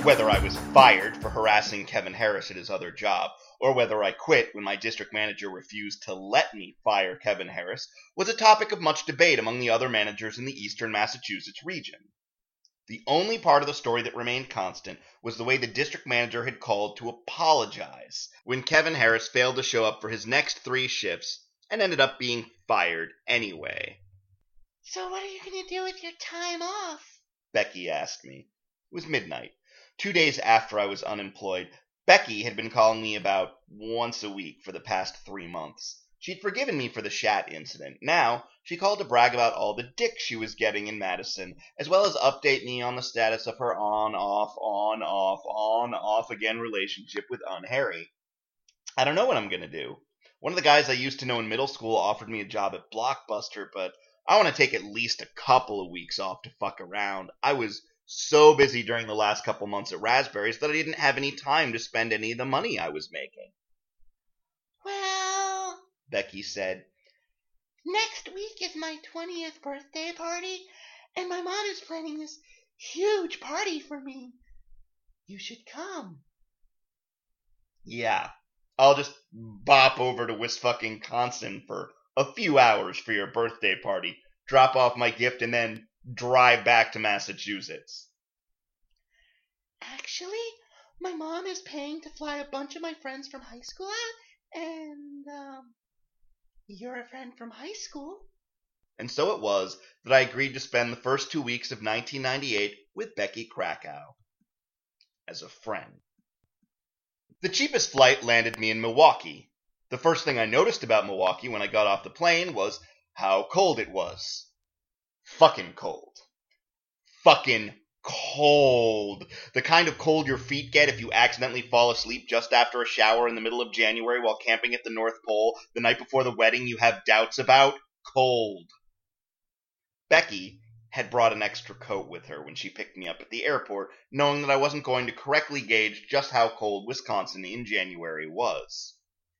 Whether I was fired for harassing Kevin Harris at his other job, or whether I quit when my district manager refused to let me fire Kevin Harris, was a topic of much debate among the other managers in the eastern Massachusetts region. The only part of the story that remained constant was the way the district manager had called to apologize when Kevin Harris failed to show up for his next 3 shifts and ended up being fired anyway. "So what are you going to do with your time off?" Becky asked me. It was midnight. 2 days after I was unemployed, Becky had been calling me about once a week for the past 3 months. She'd forgiven me for the Shat incident. Now, she called to brag about all the dick she was getting in Madison, as well as update me on the status of her on-off again relationship with Harry. I don't know what I'm gonna do. One of the guys I used to know in middle school offered me a job at Blockbuster, but I want to take at least a couple of weeks off to fuck around. I was so busy during the last couple months at Raspberries that I didn't have any time to spend any of the money I was making. "Well," Becky said, "next week is my 20th birthday party, and my mom is planning this huge party for me. You should come." "Yeah, I'll just bop over to Wisconsin for a few hours for your birthday party, drop off my gift, and then drive back to Massachusetts." "Actually, my mom is paying to fly a bunch of my friends from high school out, and, you're a friend from high school." And so it was that I agreed to spend the first 2 weeks of 1998 with Becky Krakow as a friend. The cheapest flight landed me in Milwaukee. The first thing I noticed about Milwaukee when I got off the plane was how cold it was. Fucking cold. Fucking cold. The kind of cold your feet get if you accidentally fall asleep just after a shower in the middle of January while camping at the North Pole the night before the wedding you have doubts about. Cold. Becky had brought an extra coat with her when she picked me up at the airport, knowing that I wasn't going to correctly gauge just how cold Wisconsin in January was.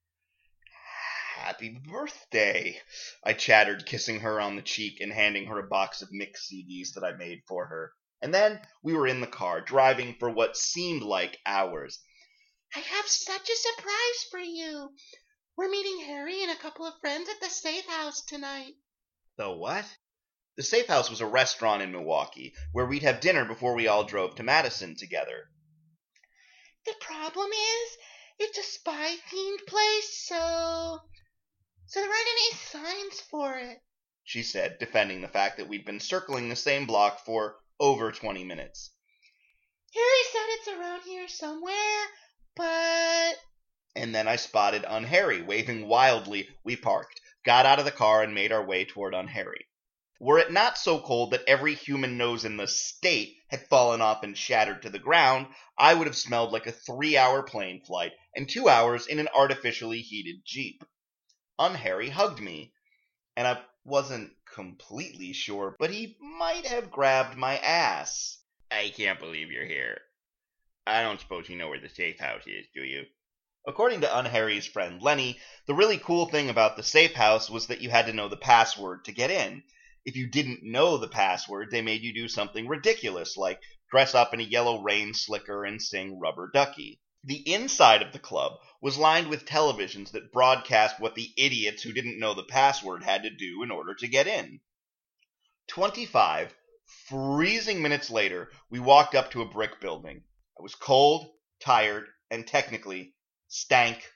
"Happy birthday," I chattered, kissing her on the cheek and handing her a box of mix CDs that I made for her. And then we were in the car, driving for what seemed like hours. "I have such a surprise for you. We're meeting Harry and a couple of friends at the Safe House tonight." The what? The Safe House was a restaurant in Milwaukee, where we'd have dinner before we all drove to Madison together. "The problem is, it's a spy-themed place, so there aren't any signs for it," she said, defending the fact that we'd been circling the same block for over 20 minutes. "Harry said it's around here somewhere, but..." And then I spotted Harry waving wildly. We parked, got out of the car, and made our way toward Harry. Were it not so cold that every human nose in the state had fallen off and shattered to the ground, I would have smelled like a 3-hour plane flight and 2 hours in an artificially heated Jeep. Harry hugged me, and I wasn't completely sure, but he might have grabbed my ass. "I can't believe you're here. I don't suppose you know where the Safe House is, do you?" According to Harry's friend Lenny, the really cool thing about the Safe House was that you had to know the password to get in. If you didn't know the password, they made you do something ridiculous, like dress up in a yellow rain slicker and sing Rubber Ducky. The inside of the club was lined with televisions that broadcast what the idiots who didn't know the password had to do in order to get in. 25 freezing minutes later, we walked up to a brick building. I was cold, tired, and technically stank.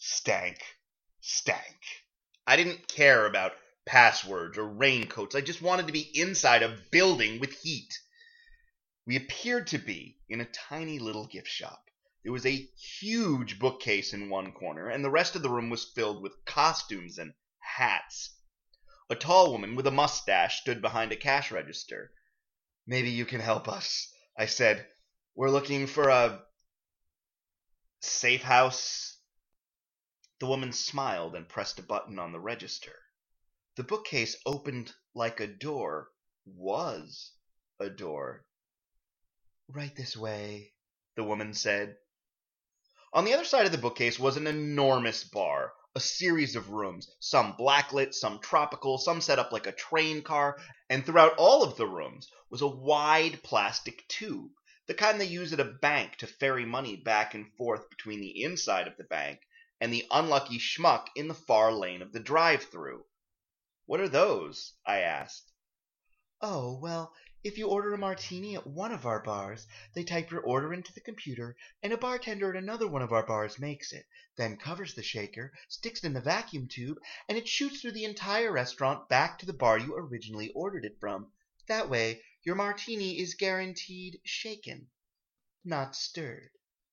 I didn't care about passwords or raincoats. I just wanted to be inside a building with heat. We appeared to be in a tiny little gift shop. There was a huge bookcase in one corner, and the rest of the room was filled with costumes and hats. A tall woman with a mustache stood behind a cash register. "Maybe you can help us," I said. "We're looking for a safe house." The woman smiled and pressed a button on the register. The bookcase opened like a door, was a door. "Right this way," the woman said. On the other side of the bookcase was an enormous bar, a series of rooms, some blacklit, some tropical, some set up like a train car, and throughout all of the rooms was a wide plastic tube. The kind they use at a bank to ferry money back and forth between the inside of the bank and the unlucky schmuck in the far lane of the drive-thru. What are those? I asked. Oh, well, if you order a martini at one of our bars, they type your order into the computer, and a bartender at another one of our bars makes it, then covers the shaker, sticks it in the vacuum tube, and it shoots through the entire restaurant back to the bar you originally ordered it from. That way, your martini is guaranteed shaken, not stirred.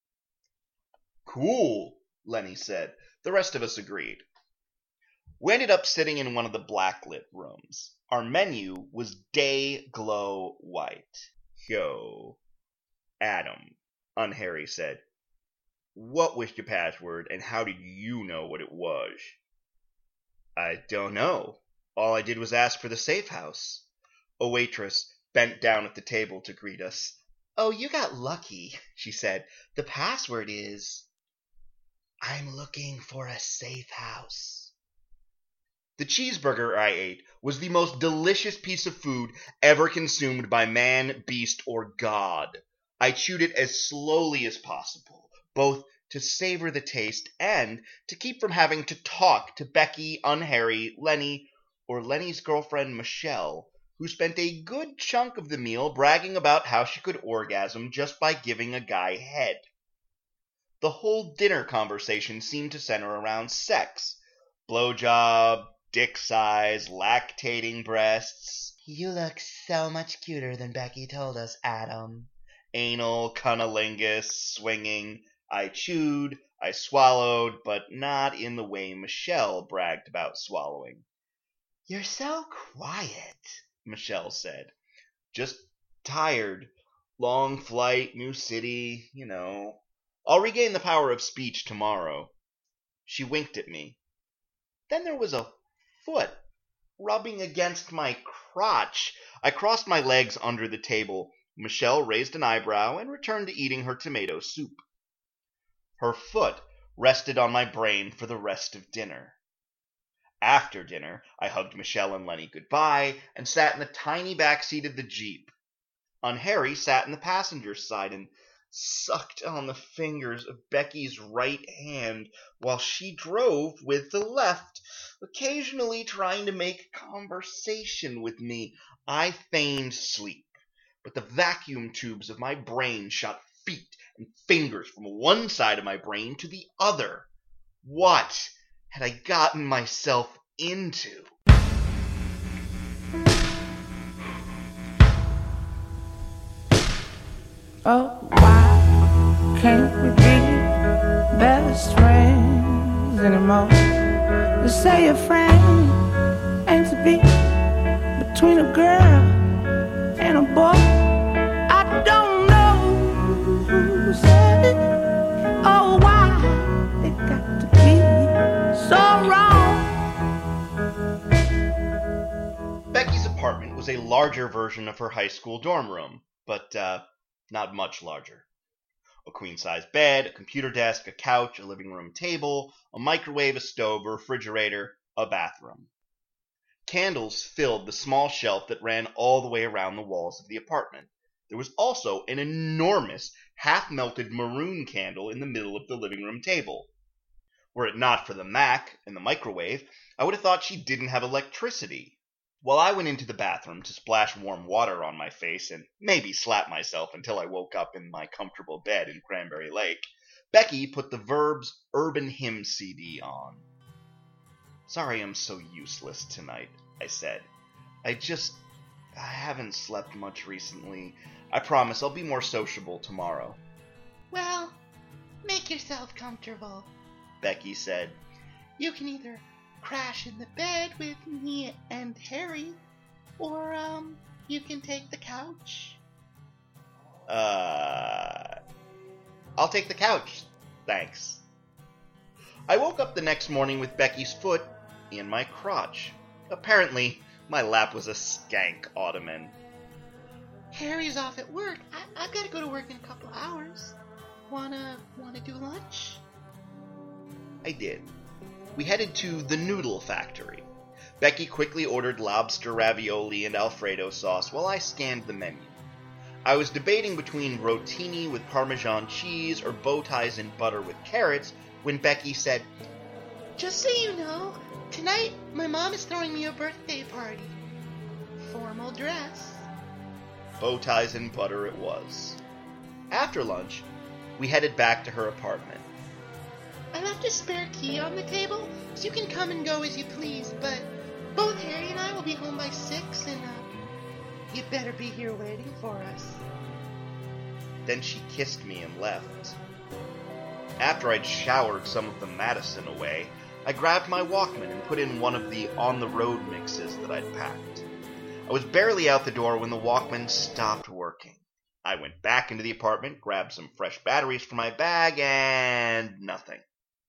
Cool, Lenny said. The rest of us agreed. We ended up sitting in one of the blacklit rooms. Our menu was Day Glow White. Yo, Adam, Unharry said. What was your password, and how did you know what it was? I don't know. All I did was ask for the safe house. A waitress bent down at the table to greet us. Oh, you got lucky, she said. The password is... I'm looking for a safe house. The cheeseburger I ate was the most delicious piece of food ever consumed by man, beast, or God. I chewed it as slowly as possible, both to savor the taste and to keep from having to talk to Becky, Unharry, Lenny, or Lenny's girlfriend Michelle, who spent a good chunk of the meal bragging about how she could orgasm just by giving a guy head. The whole dinner conversation seemed to center around sex. Blowjob, dick size, lactating breasts. You look so much cuter than Becky told us, Adam. Anal, cunnilingus, swinging. I chewed, I swallowed, but not in the way Michelle bragged about swallowing. You're so quiet, Michelle said. Just tired. Long flight, new city, you know. I'll regain the power of speech tomorrow. She winked at me. Then there was a foot rubbing against my crotch. I crossed my legs under the table. Michelle raised an eyebrow and returned to eating her tomato soup. Her foot rested on my brain for the rest of dinner. After dinner, I hugged Michelle and Lenny goodbye and sat in the tiny back seat of the Jeep. Unharry sat in the passenger's side and sucked on the fingers of Becky's right hand while she drove with the left, occasionally trying to make conversation with me. I feigned sleep, but the vacuum tubes of my brain shot feet and fingers from one side of my brain to the other. What had I gotten myself into? Oh, why can't we be best friends anymore? They say a friend ain't to be between a girl and a boy. I don't know who said it. Oh, why they got to be so wrong. Becky's apartment was a larger version of her high school dorm room, but not much larger. A queen-size bed, a computer desk, a couch, a living room table, a microwave, a stove, a refrigerator, a bathroom. Candles filled the small shelf that ran all the way around the walls of the apartment. There was also an enormous, half-melted maroon candle in the middle of the living room table. Were it not for the Mac and the microwave, I would have thought she didn't have electricity. While I went into the bathroom to splash warm water on my face and maybe slap myself until I woke up in my comfortable bed in Cranberry Lake, Becky put the Verbs Urban Hymn CD on. Sorry I'm so useless tonight, I said. I haven't slept much recently. I promise I'll be more sociable tomorrow. Well, make yourself comfortable, Becky said. You can either crash in the bed with me and Harry, or, you can take the couch. I'll take the couch, thanks. I woke up the next morning with Becky's foot in my crotch. Apparently, my lap was a skank ottoman. Harry's off at work. I've got to go to work in a couple hours. Wanna do lunch? I did. We headed to the Noodle Factory. Becky quickly ordered lobster ravioli and Alfredo sauce while I scanned the menu. I was debating between rotini with Parmesan cheese or bow ties and butter with carrots when Becky said, Just so you know, tonight my mom is throwing me a birthday party. Formal dress. Bow ties and butter it was. After lunch, we headed back to her apartment. I left a spare key on the table, so you can come and go as you please, but both Harry and I will be home by 6, and you better be here waiting for us. Then she kissed me and left. After I'd showered some of the Madison away, I grabbed my Walkman and put in one of the on-the-road mixes that I'd packed. I was barely out the door when the Walkman stopped working. I went back into the apartment, grabbed some fresh batteries for my bag, and nothing.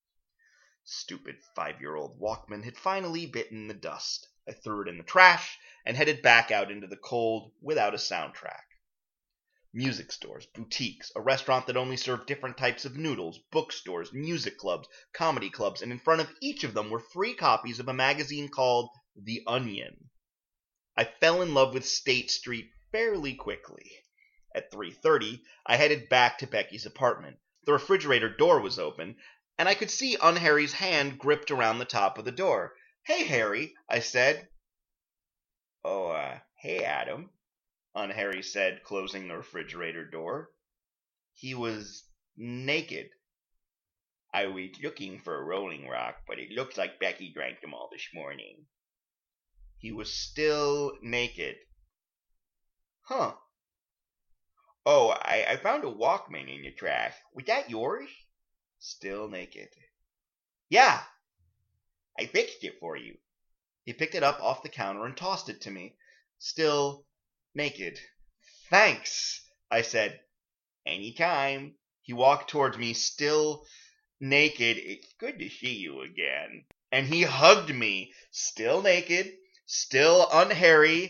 Stupid 5-year-old Walkman had finally bitten the dust. I threw it in the trash and headed back out into the cold without a soundtrack. Music stores, boutiques, a restaurant that only served different types of noodles, bookstores, music clubs, comedy clubs, and in front of each of them were free copies of a magazine called The Onion. I fell in love with State Street fairly quickly. At 3:30, I headed back to Becky's apartment. The refrigerator door was open, and I could see Unharry's hand gripped around the top of the door. "Hey, Harry," I said. "Oh, hey, Adam," Unharry said, closing the refrigerator door. He was naked. "I was looking for a Rolling Rock, but it looks like Becky drank them all this morning." He was still naked. "Huh. Oh, I found a Walkman in the trash. Was that yours?" Still naked. "Yeah. I fixed it for you." He picked it up off the counter and tossed it to me. Still naked. "Thanks," I said. "Anytime." He walked towards me, still naked. "It's good to see you again." And he hugged me, still naked, still Unharry.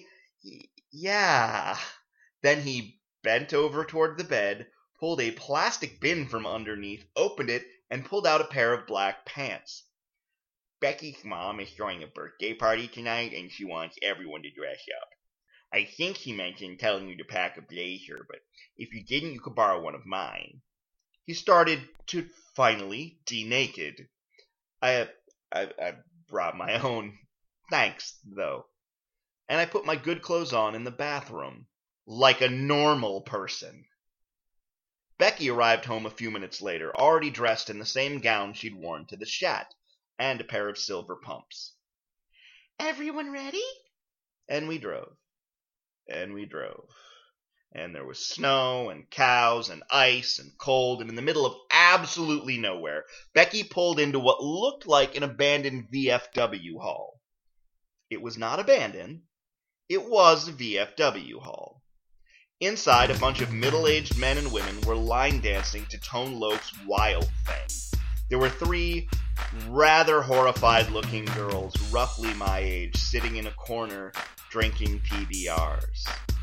Yeah. Then he bent over toward the bed, pulled a plastic bin from underneath, opened it, and pulled out a pair of black pants. "Becky's mom is throwing a birthday party tonight, and she wants everyone to dress up. I think he mentioned telling you to pack a blazer, but if you didn't, you could borrow one of mine." He started to finally de-naked. I brought my own. Thanks, though. And I put my good clothes on in the bathroom, like a normal person. Becky arrived home a few minutes later, already dressed in the same gown she'd worn to the chat, and a pair of silver pumps. "Everyone ready?" And we drove. And we drove. And there was snow and cows and ice and cold, and in the middle of absolutely nowhere, Becky pulled into what looked like an abandoned VFW hall. It was not abandoned. It was a VFW hall. Inside, a bunch of middle-aged men and women were line dancing to Tone Loc's Wild Thing. There were 3 rather horrified-looking girls, roughly my age, sitting in a corner drinking PBRs.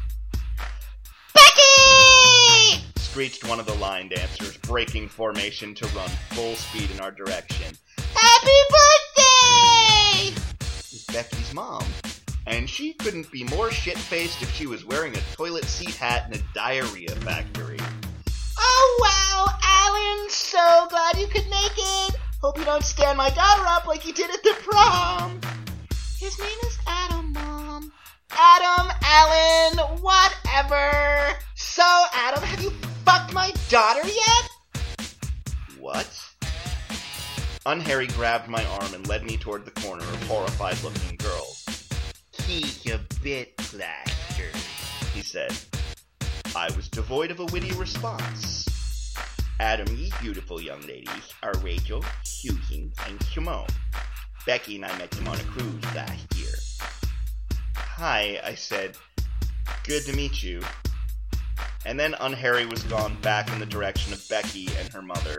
"Becky!" Screeched one of the line dancers, breaking formation to run full speed in our direction. "Happy birthday!" It was Becky's mom, and she couldn't be more shit-faced if she was wearing a toilet seat hat in a diarrhea factory. "Oh, wow, Alan, so glad you could make it. Hope you don't stand my daughter up like you did at the prom." "His name is Adam, Mom." "Adam, Alan, whatever. So, Adam, have you fucked my daughter yet?" What? Unharry grabbed my arm and led me toward the corner of horrified-looking girls. "He's a bit plastered," he said. I was devoid of a witty response. "Adam, these beautiful young ladies are Rachel, Susan, and Simone. Becky and I met them on a cruise last year." "Hi," I said. "Good to meet you." And then Unharry was gone back in the direction of Becky and her mother.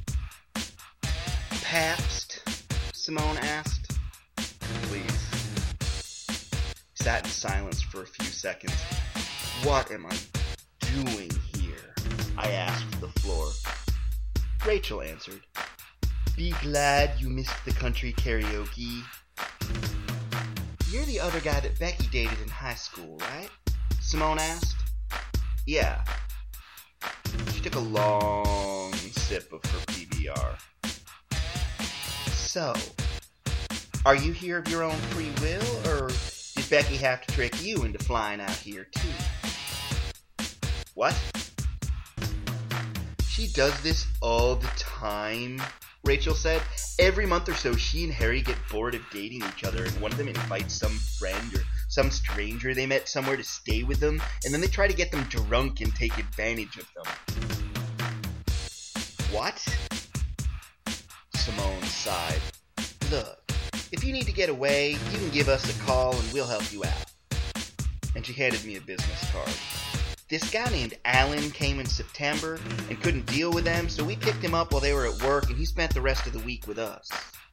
"Pabst?" Simone asked. "Please." I sat in silence for a few seconds. "What am I doing here?" I asked the floor. Rachel answered. "Be glad you missed the country karaoke." "You're the other guy that Becky dated in high school, right?" Simone asked. Yeah. She took a long sip of her PBR. So, are you here of your own free will, or did Becky have to trick you into flying out here too? What? She does this all the time, Rachel said. Every month or so, she and Harry get bored of dating each other, and one of them invites some friend or some stranger they met somewhere to stay with them, and then they try to get them drunk and take advantage of them. What? Simone sighed. Look, if you need to get away, you can give us a call and we'll help you out. And she handed me a business card. This guy named Alan came in September and couldn't deal with them, so we picked him up while they were at work, and he spent the rest of the week with us.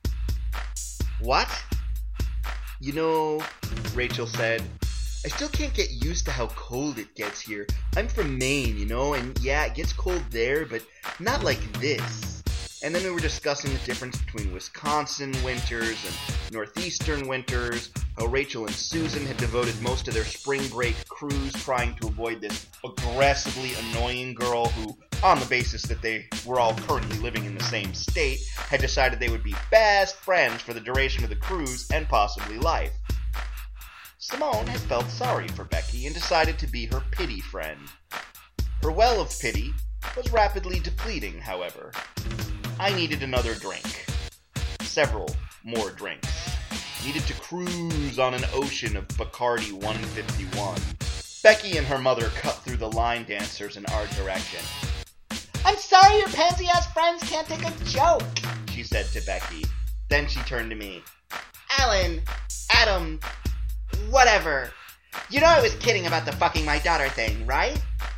What? You know, Rachel said, I still can't get used to how cold it gets here. I'm from Maine, you know, and yeah, it gets cold there, but not like this. And then we were discussing the difference between Wisconsin winters and northeastern winters, how Rachel and Susan had devoted most of their spring break cruise trying to avoid this aggressively annoying girl who, on the basis that they were all currently living in the same state, had decided they would be best friends for the duration of the cruise and possibly life. Simone had felt sorry for Becky and decided to be her pity friend. Her well of pity was rapidly depleting, however. I needed another drink. Several more drinks. Needed to cruise on an ocean of Bacardi 151. Becky and her mother cut through the line dancers in our direction. I'm sorry your pansy-ass friends can't take a joke, she said to Becky. Then she turned to me. Alan, Adam, whatever. You know I was kidding about the fucking my daughter thing, right?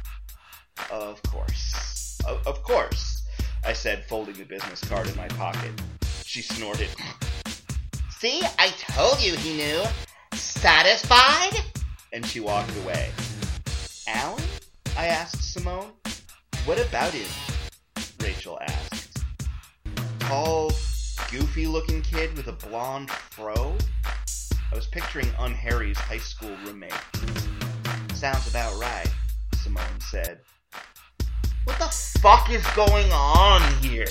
Of course. Of course, I said, folding the business card in my pocket. She snorted. See, I told you he knew. Satisfied? And she walked away. Alan? I asked Simone. What about him? Rachel asked. Tall, goofy-looking kid with a blonde fro? I was picturing Harry's high school roommate. Sounds about right, Simone said. What the fuck is going on here?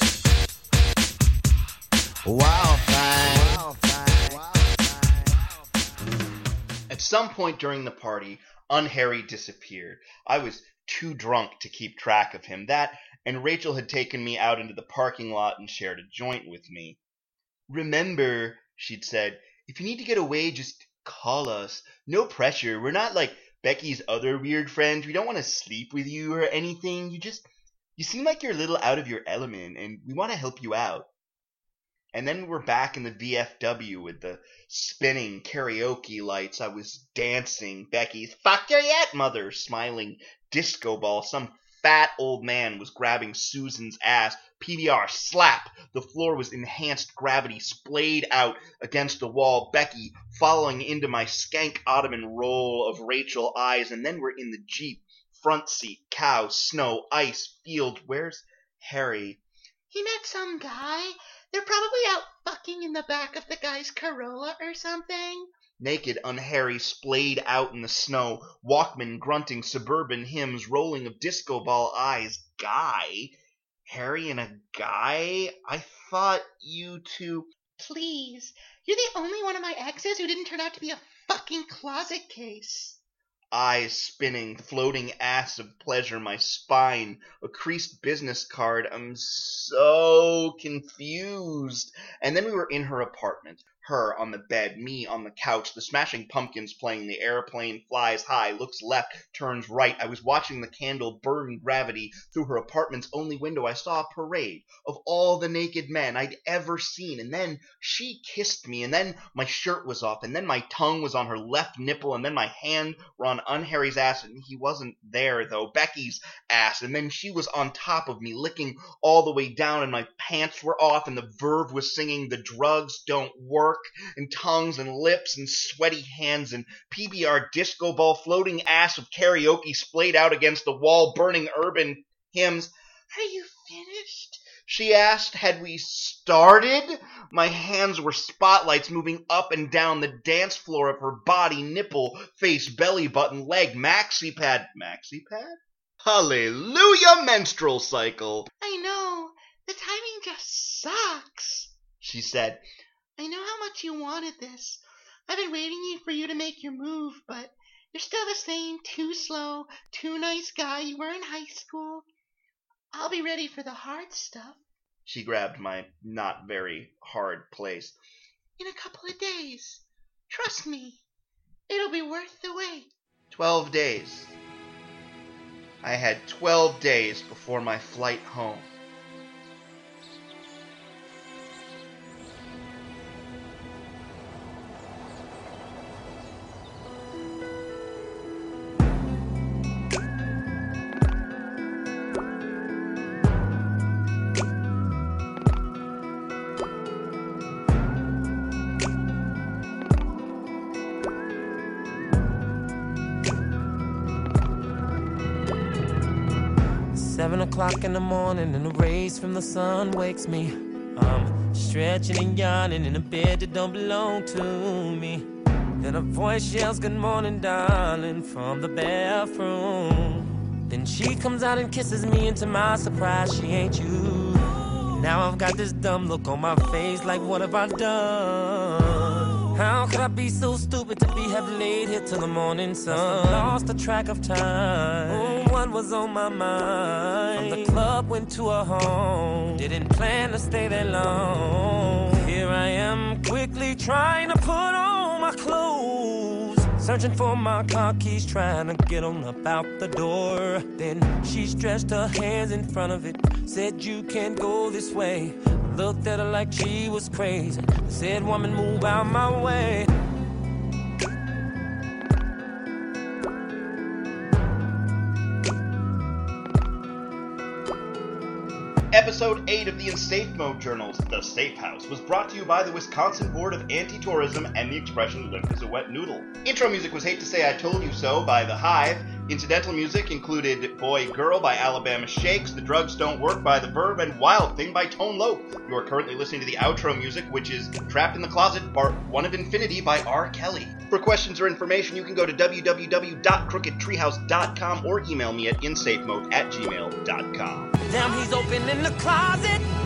At some point during the party, Harry disappeared. I was too drunk to keep track of him. That, and Rachel had taken me out into the parking lot and shared a joint with me. Remember, she'd said, if you need to get away, just call us. No pressure. We're not like Becky's other weird friends. We don't want to sleep with you or anything. You seem like you're a little out of your element, and we want to help you out. And then we were back in the VFW with the spinning karaoke lights. I was dancing Becky's "Fuck You Yet, Mother" smiling disco ball. Some fat old man was grabbing Susan's ass. PBR slap. The floor was enhanced gravity splayed out against the wall. Becky following into my skank ottoman roll of Rachel eyes. And then we're in the Jeep. Front seat, cow, snow, ice, field. Where's Harry? He met some guy. They're probably out fucking in the back of the guy's Corolla or something. Naked Harry splayed out in the snow. Walkman grunting suburban hymns, rolling of disco ball eyes. Guy? Harry and a guy? I thought you two... Please, you're the only one of my exes who didn't turn out to be a fucking closet case. Eyes spinning, floating ass of pleasure, my spine, a creased business card. I'm so confused. And then we were in her apartment. Her on the bed, me on the couch, the Smashing Pumpkins playing, the airplane flies high, looks left, turns right. I was watching the candle burn gravity through her apartment's only window. I saw a parade of all the naked men I'd ever seen. And then she kissed me, and then my shirt was off, and then my tongue was on her left nipple, and then my hand were on Harry's ass, and he wasn't there, though, Becky's ass, and then she was on top of me, licking all the way down, and my pants were off, and the Verve was singing "The Drugs Don't Work," and tongues and lips and sweaty hands and PBR disco ball floating ass of karaoke splayed out against the wall, burning urban hymns. Are you finished? She asked. Had we started? My hands were spotlights moving up and down the dance floor of her body, nipple, face, belly button, leg, maxi pad. Maxi pad? Hallelujah, menstrual cycle, I know. The timing just sucks, she said. I know how much you wanted this. I've been waiting for you to make your move, but you're still the same too slow, too nice guy you were in high school. I'll be ready for the hard stuff. She grabbed my not very hard place. In a couple of days. Trust me. It'll be worth the wait. 12 days. I had 12 days before my flight home. Seven o'clock in the morning and the rays from the sun wakes me. I'm stretching and yawning in a bed that don't belong to me. Then a voice yells, "Good morning, darling," from the bathroom. Then she comes out and kisses me, and to my surprise, she ain't you. Now I've got this dumb look on my face, like what have I done? How could I be so stupid to have laid here till the morning sun? I lost the track of time. Oh, what was on my mind? From the club went to a home. Didn't plan to stay that long. Here I am quickly trying to put on my clothes, searching for my car keys, trying to get on up out the door. Then she stretched her hands in front of it, said, "You can't go this way." Looked at her like she was crazy, said, "Woman, move out my way." Episode 8 of the In Safe Mode Journals, The Safe House, was brought to you by the Wisconsin Board of Anti-Tourism and the expression "limp as a wet noodle." Intro music was Hate to Say I Told You So by The Hive. Incidental music included Boy Girl by Alabama Shakes, The Drugs Don't Work by The Verb, and Wild Thing by Tone Loc. You are currently listening to the outro music, which is Trapped in the Closet, Part 1 of Infinity by R. Kelly. For questions or information, you can go to www.crookedtreehouse.com or email me at insafemode@gmail.com. Damn, he's open in the closet.